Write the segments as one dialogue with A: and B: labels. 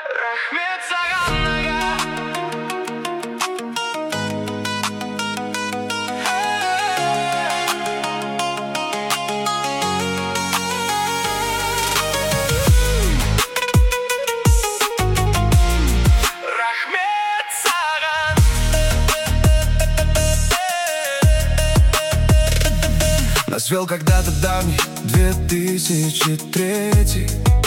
A: Рахмет Саган ага. Рахмет Саган.
B: Нас вел когда-то давний 2003.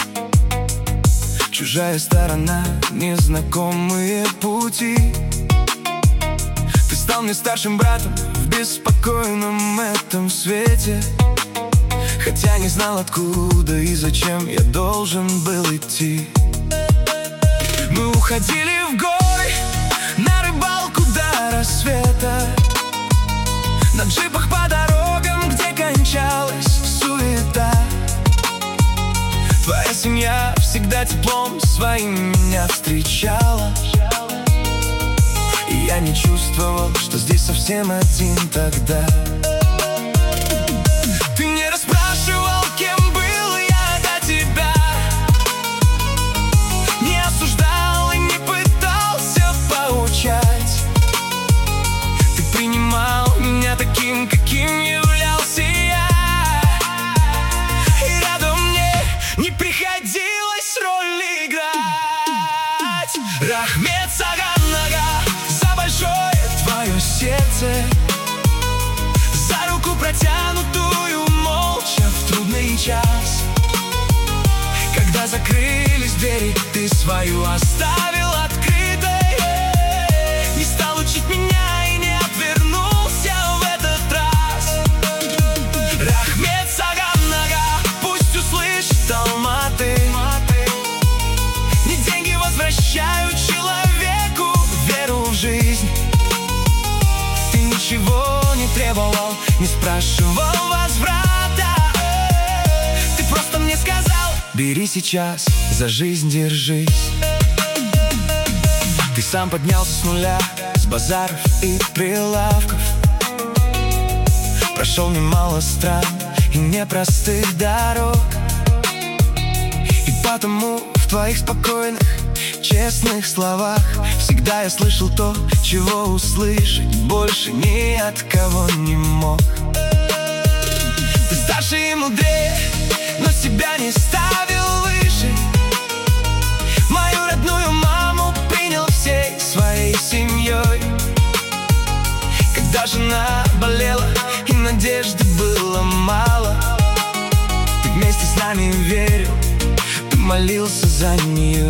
B: Чужая сторона, незнакомые пути. Ты стал мне старшим братом в беспокойном этом свете. Хотя не знал, откуда и зачем я должен был идти. Мы уходили в горы, на рыбалку до рассвета, на джипах по дорогам, где кончалась суета. Твоя семья всегда теплом своим меня встречала, и я не чувствовал, что здесь совсем один тогда. Ты не расспрашивал, кем был я до тебя, не осуждал и не пытался поучать. Ты принимал меня таким, каким являлся я, и рядом мне не приходилось роль играть. Рахмет Саган ага, за большое твое сердце, за руку протянутую молча в трудный час. Когда закрылись двери, ты свою оставил открытой, не стал учить меня и не отвернулся в этот раз. Рахмет Саган ага, пусть услышит Алматы. Не деньги возвращают человеку веру в жизнь. Ты ничего не требовал, не спрашивал возврата. Ты просто мне сказал: бери сейчас, за жизнь держись. Ты сам поднялся с нуля, с базаров и прилавков, прошел немало стран и непростых дорог. И потому в твоих спокойных, честных словах всегда я слышал то, чего услышать больше ни от кого не мог. Ты старше и мудрее, но себя не ставил выше. Мою родную маму принял всей своей семьей. Когда жена болела и надежды было мало, ты вместе с нами верил, ты молился за нее.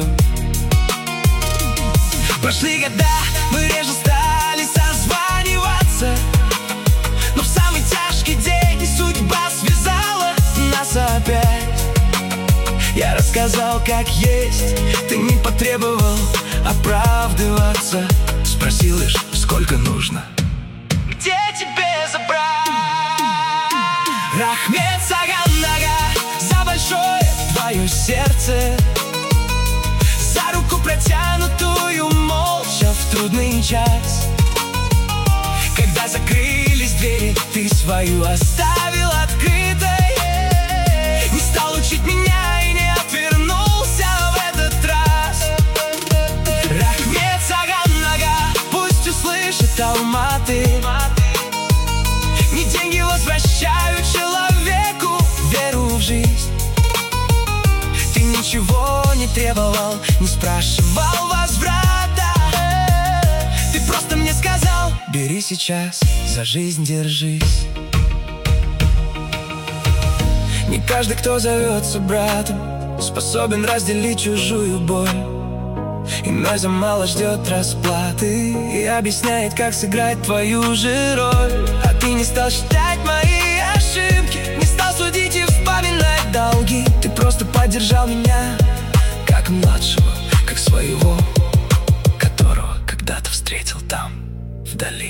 B: Прошли года, мы реже стали созваниваться, но в самый тяжкий день судьба связала нас опять. Я рассказал, как есть, ты не потребовал оправдываться. Спросил лишь, сколько нужно, где тебе забрать. Рахмет Саган ага, за большое твое сердце, за руку протянутую молча в трудный час. Когда закрылись двери, ты свою оставил открытой, не стал учить меня и не отвернулся в этот раз. Рахмет Саган ага, пусть услышит Алматы. Не деньги возвращают человеку веру в жизнь. Ты ничего не требовал, не спрашивал возврата. Ты просто мне сказал: бери сейчас, за жизнь держись. Не каждый, кто зовется братом, способен разделить чужую боль. Иной за мало ждет расплаты и объясняет, как сыграть твою же роль. А ты не стал считать мои ошибки, не стал судить и вспоминать долги. Ты просто поддержал меня, как младшего, как своего, которого когда-то встретил там, вдали.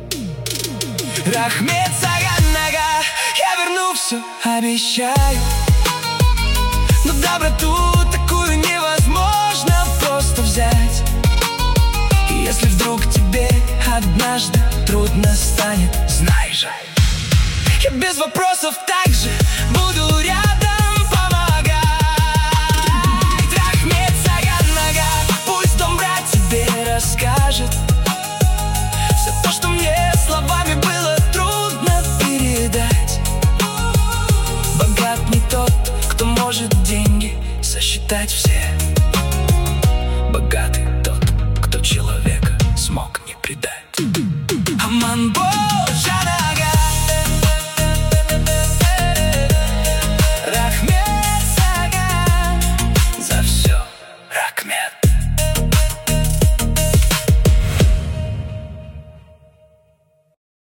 B: Рахмет Саган ага, я верну все, обещаю. Но доброту такую невозможно просто взять. И если вдруг тебе однажды трудно станет, знай же, я без вопросов также буду рядом помогать. Рахмет Саган ага, ждать все.